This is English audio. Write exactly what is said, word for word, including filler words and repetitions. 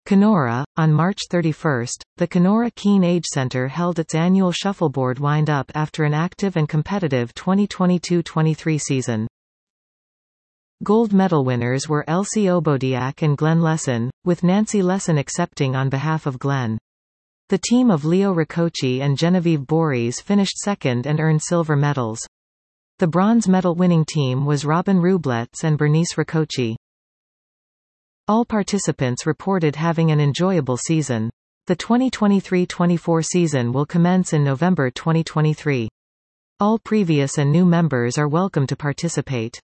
Kenora. On March thirty-first, the Kenora Keen Age Center held its annual shuffleboard wind-up after an active and competitive twenty twenty-two twenty-three season. Gold medal winners were Elsie Obodiak and Glenn Lesson, with Nancy Lesson accepting on behalf of Glenn. The team of Leo Riccocci and Genevieve Boris finished second and earned silver medals. The bronze medal winning team was Robin Rublets and Bernice Riccocci. All participants reported having an enjoyable season. The twenty twenty-three twenty-four season will commence in November twenty twenty-three. All previous and new members are welcome to participate.